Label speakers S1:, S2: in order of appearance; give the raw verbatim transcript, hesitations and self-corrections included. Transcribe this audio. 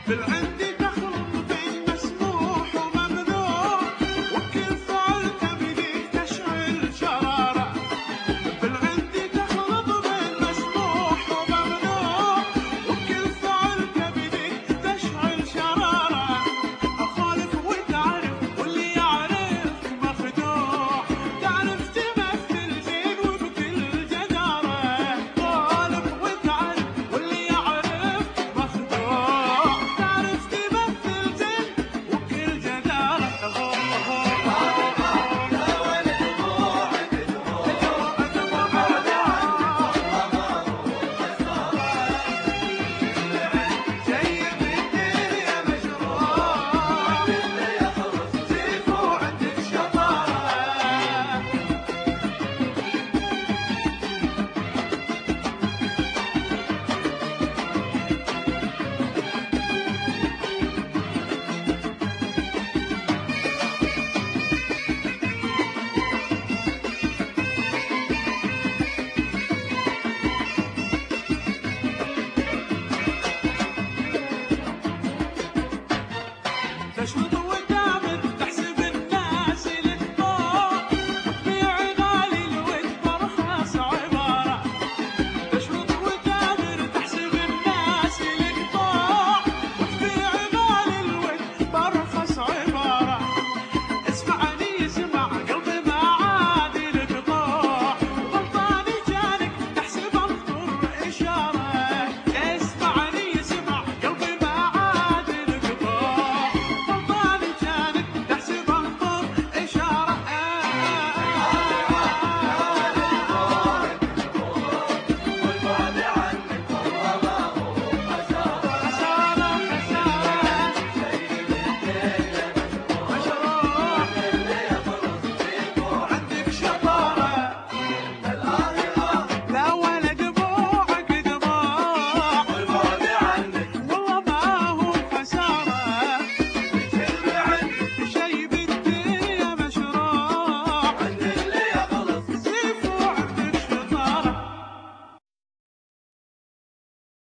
S1: بالعندي تخلط بين مسموح وممنوع، وكل فعلك بيديك تشعل شرارة. بالعندي تخلط بين مسموح وممنوع، وكل فعلك بيديك تشعل شرارة. أخالف وتعرف واللي يعرف مخدوع، تعرف تمثل زين وبكل جدارة. خالف وتعرف واللي يعرف مخدوع، تعرف تمثل زين وبكل جدارة. جايب الدنيا مجروح، اللي يخلص سيف وعندك شطارة. تشمت